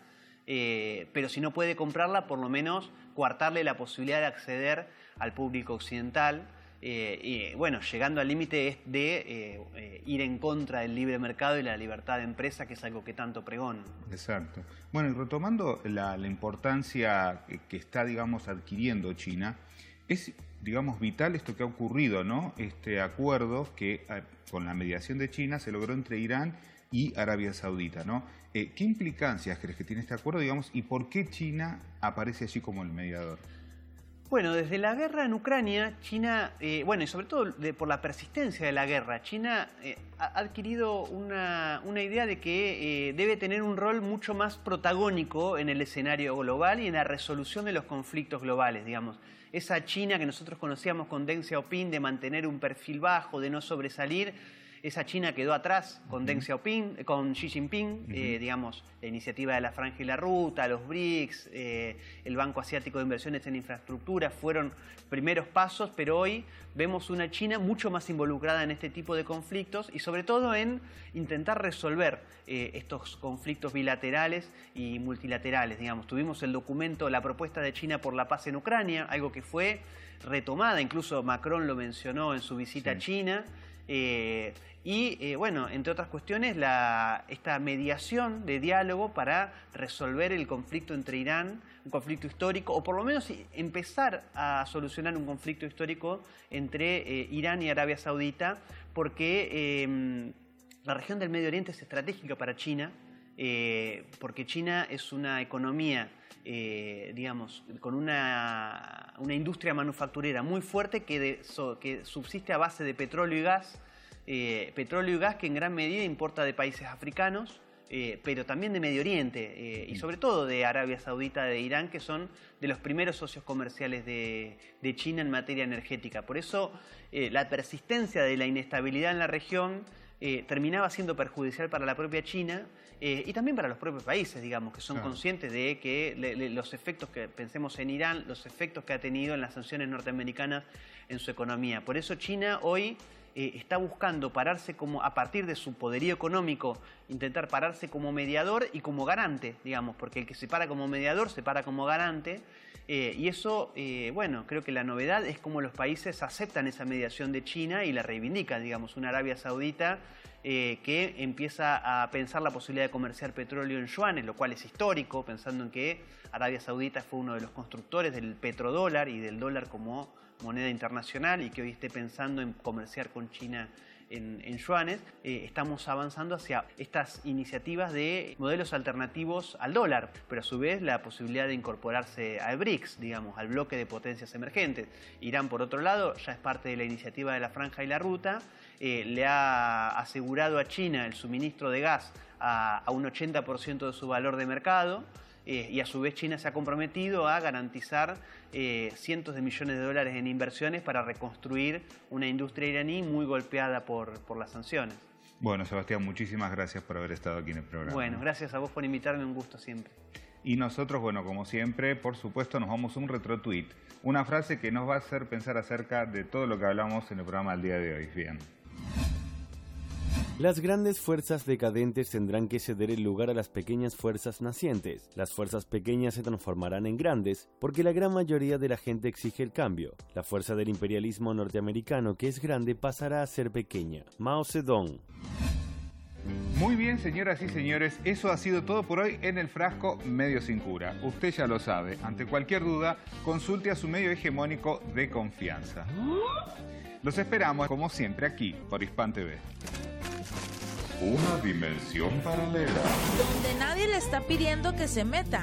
eh, pero si no puede comprarla, por lo menos coartarle la posibilidad de acceder al público occidental. Eh, y bueno, llegando al límite de eh, eh, ir en contra del libre mercado y la libertad de empresa, que es algo que tanto pregona. Exacto. Bueno, y retomando la, la importancia que, que está, digamos, adquiriendo China, es, digamos, vital esto que ha ocurrido, ¿no? Este acuerdo que eh, con la mediación de China se logró entre Irán y Arabia Saudita, ¿no? Eh, ¿Qué implicancias crees que tiene este acuerdo, digamos, y por qué China aparece allí como el mediador? Bueno, desde la guerra en Ucrania, China, eh, bueno, y sobre todo de, por la persistencia de la guerra, China eh, ha adquirido una, una idea de que eh, debe tener un rol mucho más protagónico en el escenario global y en la resolución de los conflictos globales, digamos. Esa China que nosotros conocíamos con Deng Xiaoping de mantener un perfil bajo, de no sobresalir, esa China quedó atrás con uh-huh. Deng Xiaoping, con Xi Jinping, uh-huh. eh, digamos, la iniciativa de la Franja y la Ruta, los BRICS, eh, el Banco Asiático de Inversiones en Infraestructura, fueron primeros pasos, pero hoy vemos una China mucho más involucrada en este tipo de conflictos y sobre todo en intentar resolver eh, estos conflictos bilaterales y multilaterales, digamos. Tuvimos el documento, la propuesta de China por la paz en Ucrania, algo que fue retomada, incluso Macron lo mencionó en su visita sí. a China, eh, y eh, bueno, entre otras cuestiones, la, esta mediación de diálogo para resolver el conflicto entre Irán, un conflicto histórico, o por lo menos empezar a solucionar un conflicto histórico entre eh, Irán y Arabia Saudita, porque eh, la región del Medio Oriente es estratégica para China, eh, porque China es una economía, eh, digamos, con una, una industria manufacturera muy fuerte que, de, so, que subsiste a base de petróleo y gas, Eh, petróleo y gas que en gran medida importa de países africanos, eh, pero también de Medio Oriente eh, y sobre todo de Arabia Saudita, de Irán, que son de los primeros socios comerciales de, de China en materia energética. Por eso eh, la persistencia de la inestabilidad en la región eh, terminaba siendo perjudicial para la propia China eh, y también para los propios países, digamos, que son claro. conscientes de que le, le, los efectos que, pensemos en Irán, los efectos que ha tenido en las sanciones norteamericanas en su economía. Por eso China hoy Eh, está buscando pararse como, a partir de su poderío económico, intentar pararse como mediador y como garante, digamos, porque el que se para como mediador se para como garante, eh, y eso, eh, bueno, creo que la novedad es cómo los países aceptan esa mediación de China y la reivindican, digamos, una Arabia Saudita eh, que empieza a pensar la posibilidad de comerciar petróleo en yuanes, lo cual es histórico, pensando en que Arabia Saudita fue uno de los constructores del petrodólar y del dólar como moneda internacional y que hoy esté pensando en comerciar con China en, en yuanes, eh, estamos avanzando hacia estas iniciativas de modelos alternativos al dólar, pero a su vez la posibilidad de incorporarse al BRICS, digamos, al bloque de potencias emergentes. Irán, por otro lado, ya es parte de la iniciativa de la Franja y la Ruta, eh, le ha asegurado a China el suministro de gas a, a un ochenta por ciento de su valor de mercado. Eh, y a su vez China se ha comprometido a garantizar eh, cientos de millones de dólares en inversiones para reconstruir una industria iraní muy golpeada por, por las sanciones. Bueno, Sebastián, muchísimas gracias por haber estado aquí en el programa. Bueno, gracias a vos por invitarme, un gusto siempre. Y nosotros, bueno, como siempre, por supuesto, nos vamos a un retro-tweet. Una frase que nos va a hacer pensar acerca de todo lo que hablamos en el programa del día de hoy. Bien. Las grandes fuerzas decadentes tendrán que ceder el lugar a las pequeñas fuerzas nacientes. Las fuerzas pequeñas se transformarán en grandes porque la gran mayoría de la gente exige el cambio. La fuerza del imperialismo norteamericano, que es grande, pasará a ser pequeña. Mao Zedong. Muy bien, señoras y señores, eso ha sido todo por hoy en El Frasco Medio Sin Cura. Usted ya lo sabe, ante cualquier duda, consulte a su medio hegemónico de confianza. Los esperamos, como siempre, aquí, por Hispan T V. Una dimensión paralela. Donde nadie le está pidiendo que se meta.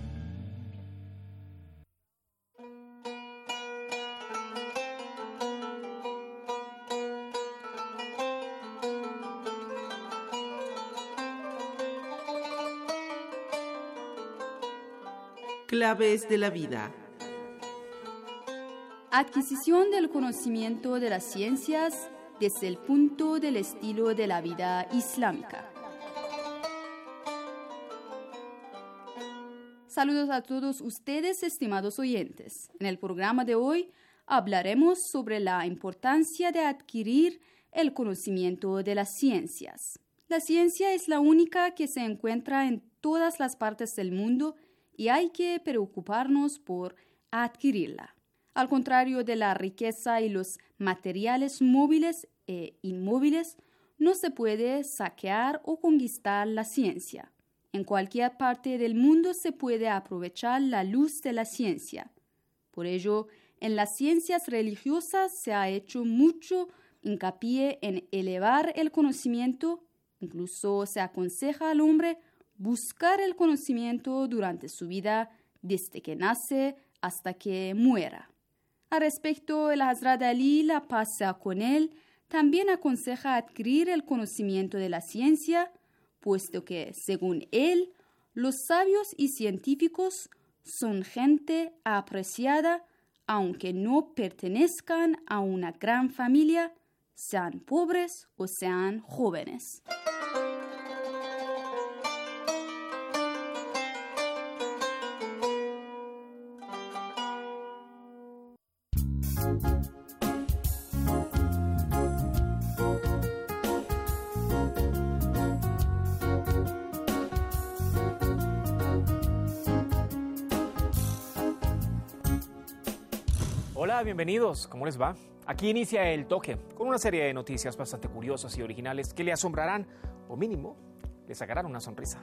Claves de la vida. Adquisición del conocimiento de las ciencias desde el punto del estilo de la vida islámica. Saludos a todos ustedes, estimados oyentes. En el programa de hoy hablaremos sobre la importancia de adquirir el conocimiento de las ciencias. La ciencia es la única que se encuentra en todas las partes del mundo y hay que preocuparnos por adquirirla. Al contrario de la riqueza y los materiales móviles e inmóviles, no se puede saquear o conquistar la ciencia. En cualquier parte del mundo se puede aprovechar la luz de la ciencia. Por ello, en las ciencias religiosas se ha hecho mucho hincapié en elevar el conocimiento. Incluso se aconseja al hombre buscar el conocimiento durante su vida, desde que nace hasta que muera. Al respecto, el Hazrat Ali, la paz sea con él, también aconseja adquirir el conocimiento de la ciencia, puesto que, según él, los sabios y científicos son gente apreciada, aunque no pertenezcan a una gran familia, sean pobres o sean jóvenes. Hola, bienvenidos. ¿Cómo les va? Aquí inicia El Toque, con una serie de noticias bastante curiosas y originales que le asombrarán, o mínimo, le sacarán una sonrisa.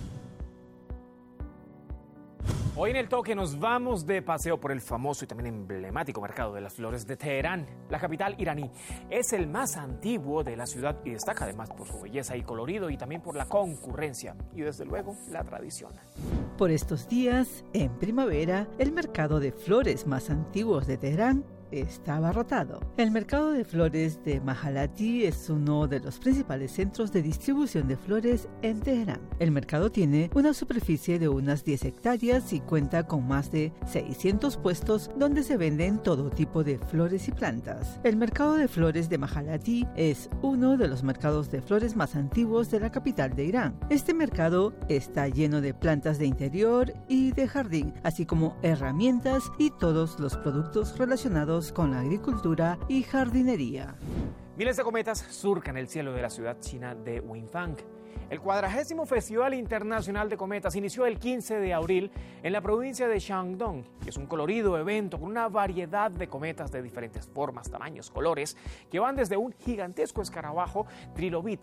Hoy en El Toque nos vamos de paseo por el famoso y también emblemático mercado de las flores de Teherán, la capital iraní. Es el más antiguo de la ciudad y destaca además por su belleza y colorido y también por la concurrencia y desde luego la tradición. Por estos días, en primavera, el mercado de flores más antiguo de Teherán está abarrotado. El mercado de flores de Mahalati es uno de los principales centros de distribución de flores en Teherán. El mercado tiene una superficie de unas diez hectáreas y cuenta con más de seiscientos puestos donde se venden todo tipo de flores y plantas. El mercado de flores de Mahalati es uno de los mercados de flores más antiguos de la capital de Irán. Este mercado está lleno de plantas de interior y de jardín, así como herramientas y todos los productos relacionados con la agricultura y jardinería. Miles de cometas surcan el cielo de la ciudad china de Winfang. El cuadragésimo Festival Internacional de Cometas inició el quince de abril en la provincia de Shandong y es un colorido evento con una variedad de cometas de diferentes formas, tamaños, colores, que van desde un gigantesco escarabajo trilobite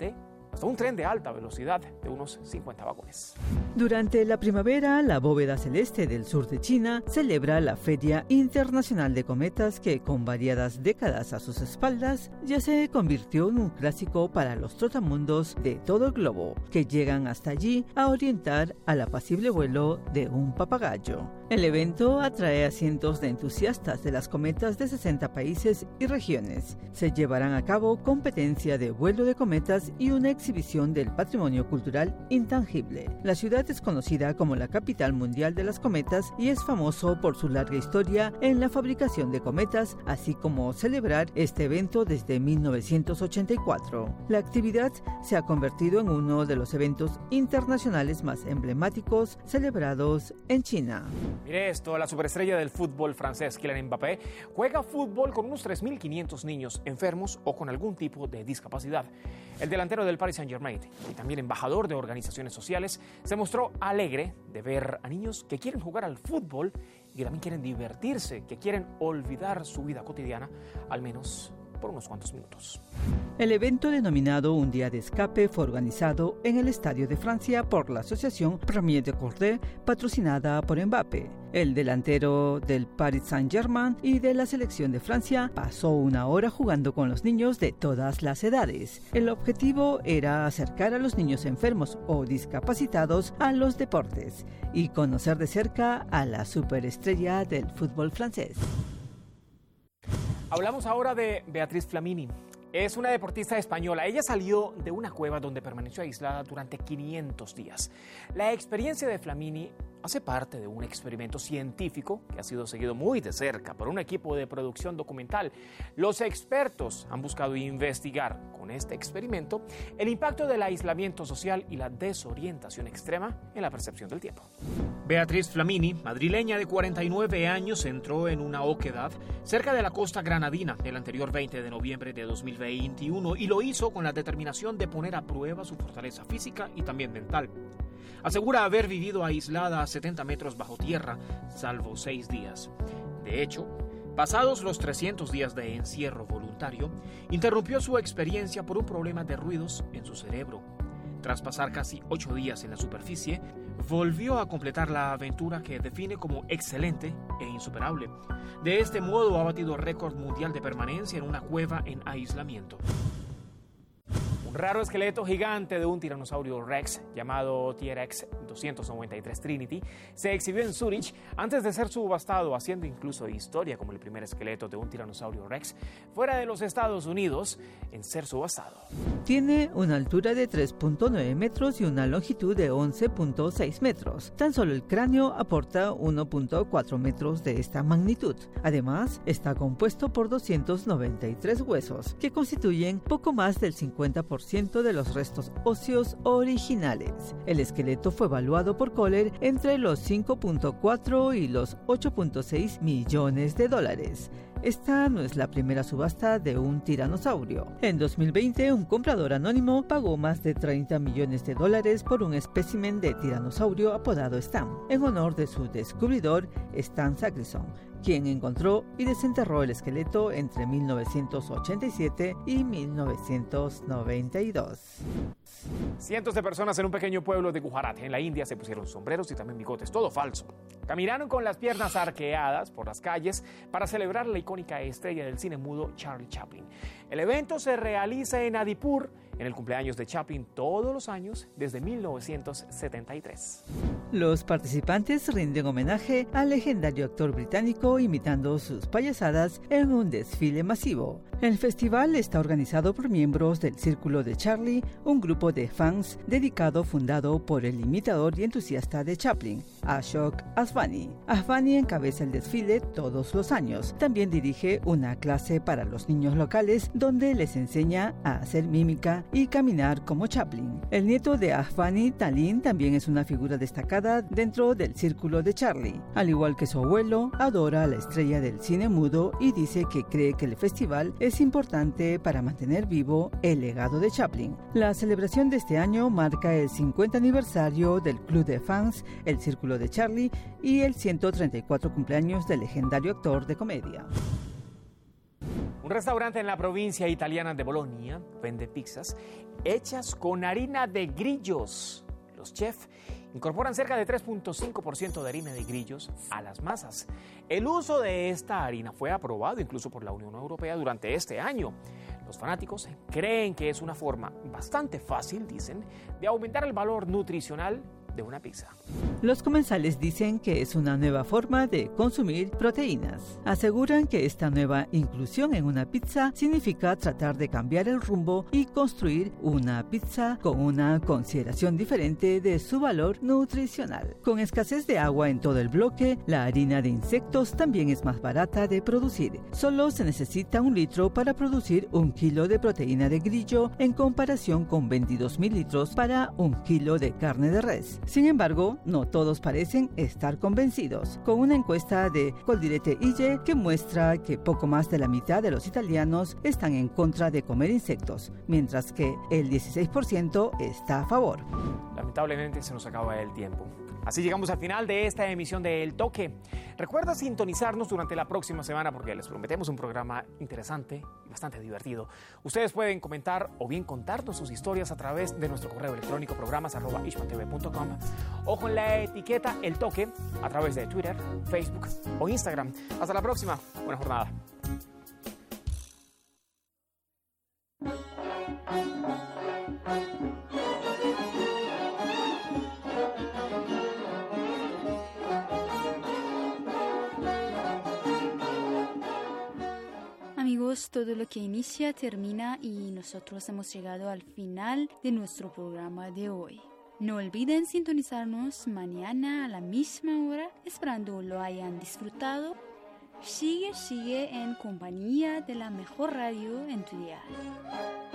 hasta un tren de alta velocidad de unos cincuenta vagones. Durante la primavera, la bóveda celeste del sur de China celebra la Feria Internacional de Cometas que, con variadas décadas a sus espaldas, ya se convirtió en un clásico para los trotamundos de todo el globo, que llegan hasta allí a orientar al apacible vuelo de un papagayo. El evento atrae a cientos de entusiastas de las cometas de sesenta países y regiones. Se llevarán a cabo competencia de vuelo de cometas y una exhibición del patrimonio cultural intangible. La ciudad es conocida como la capital mundial de las cometas y es famoso por su larga historia en la fabricación de cometas, así como celebrar este evento desde mil novecientos ochenta y cuatro. La actividad se ha convertido en uno de los eventos internacionales más emblemáticos celebrados en China. Mire esto, la superestrella del fútbol francés, Kylian Mbappé, juega fútbol con unos tres mil quinientos niños enfermos o con algún tipo de discapacidad. El delantero del Paris Saint-Germain y también embajador de organizaciones sociales se mostró alegre de ver a niños que quieren jugar al fútbol y que también quieren divertirse, que quieren olvidar su vida cotidiana, al menos por unos cuantos minutos. El evento denominado Un Día de Escape fue organizado en el Estadio de Francia por la asociación Premier de Cordée, patrocinada por Mbappé. El delantero del Paris Saint-Germain y de la selección de Francia pasó una hora jugando con los niños de todas las edades. El objetivo era acercar a los niños enfermos o discapacitados a los deportes y conocer de cerca a la superestrella del fútbol francés. Hablamos ahora de Beatriz Flamini. Es una deportista española. Ella salió de una cueva donde permaneció aislada durante quinientos días. La experiencia de Flamini hace parte de un experimento científico que ha sido seguido muy de cerca por un equipo de producción documental. Los expertos han buscado investigar con este experimento el impacto del aislamiento social y la desorientación extrema en la percepción del tiempo. Beatriz Flamini, madrileña de cuarenta y nueve años, entró en una oquedad cerca de la costa granadina el anterior veinte de noviembre de dos mil veintiuno y lo hizo con la determinación de poner a prueba su fortaleza física y también mental. Asegura haber vivido aislada a setenta metros bajo tierra, salvo seis días. De hecho, pasados los trescientos días de encierro voluntario, interrumpió su experiencia por un problema de ruidos en su cerebro. Tras pasar casi ocho días en la superficie, volvió a completar la aventura que define como excelente e insuperable. De este modo ha batido récord mundial de permanencia en una cueva en aislamiento. Un raro esqueleto gigante de un tiranosaurio Rex llamado T R X doscientos noventa y tres Trinity se exhibió en Zúrich antes de ser subastado, haciendo incluso historia como el primer esqueleto de un tiranosaurio Rex fuera de los Estados Unidos en ser subastado. Tiene una altura de tres punto nueve metros y una longitud de once punto seis metros. Tan solo el cráneo aporta uno punto cuatro metros de esta magnitud. Además, está compuesto por doscientos noventa y tres huesos, que constituyen poco más del cincuenta por ciento de los restos óseos originales. El esqueleto fue evaluado por Kohler entre los cinco punto cuatro y los ocho punto seis millones de dólares. Esta no es la primera subasta de un tiranosaurio. En dos mil veinte, un comprador anónimo pagó más de treinta millones de dólares por un espécimen de tiranosaurio apodado Stan, en honor de su descubridor Stan Sacrison, quien encontró y desenterró el esqueleto entre mil novecientos ochenta y siete y mil novecientos noventa y dos. Cientos de personas en un pequeño pueblo de Gujarat, en la India, se pusieron sombreros y también bigotes, todo falso. Caminaron con las piernas arqueadas por las calles para celebrar la icónica estrella del cine mudo Charlie Chaplin. El evento se realiza en Adipur, en el cumpleaños de Chaplin, todos los años desde mil novecientos setenta y tres. Los participantes rinden homenaje al legendario actor británico imitando sus payasadas en un desfile masivo. El festival está organizado por miembros del Círculo de Charlie, un grupo de fans dedicado fundado por el imitador y entusiasta de Chaplin, Ashok Aswani. Aswani encabeza el desfile todos los años. También dirige una clase para los niños locales donde les enseña a hacer mímica y caminar como Chaplin. El nieto de Aswani, Talin, también es una figura destacada dentro del Círculo de Charlie. Al igual que su abuelo, adora a la estrella del cine mudo y dice que cree que el festival es importante para mantener vivo el legado de Chaplin. La celebración de este año marca el cincuenta aniversario del club de fans, el Círculo de Charlie, y el ciento treinta y cuatro cumpleaños del legendario actor de comedia. Un restaurante en la provincia italiana de Bolonia vende pizzas hechas con harina de grillos. Los chefs incorporan cerca de tres punto cinco por ciento de harina de grillos a las masas. El uso de esta harina fue aprobado incluso por la Unión Europea durante este año. Los fanáticos creen que es una forma bastante fácil, dicen, de aumentar el valor nutricional de una pizza. Los comensales dicen que es una nueva forma de consumir proteínas. Aseguran que esta nueva inclusión en una pizza significa tratar de cambiar el rumbo y construir una pizza con una consideración diferente de su valor nutricional. Con escasez de agua en todo el bloque, la harina de insectos también es más barata de producir. Solo se necesita un litro para producir un kilo de proteína de grillo en comparación con veintidós mil litros para un kilo de carne de res. Sin embargo, no todos parecen estar convencidos, con una encuesta de Coldiretti Ille que muestra que poco más de la mitad de los italianos están en contra de comer insectos, mientras que el dieciséis por ciento está a favor. Lamentablemente se nos acaba el tiempo. Así llegamos al final de esta emisión de El Toque. Recuerda sintonizarnos durante la próxima semana porque les prometemos un programa interesante y bastante divertido. Ustedes pueden comentar o bien contarnos sus historias a través de nuestro correo electrónico programas arroba ishmantv punto com o con la etiqueta El Toque a través de Twitter, Facebook o Instagram. Hasta la próxima. Buena jornada. Amigos, todo lo que inicia termina y nosotros hemos llegado al final de nuestro programa de hoy. No olviden sintonizarnos mañana a la misma hora, esperando lo hayan disfrutado. Sigue, sigue en compañía de la mejor radio en tu dial.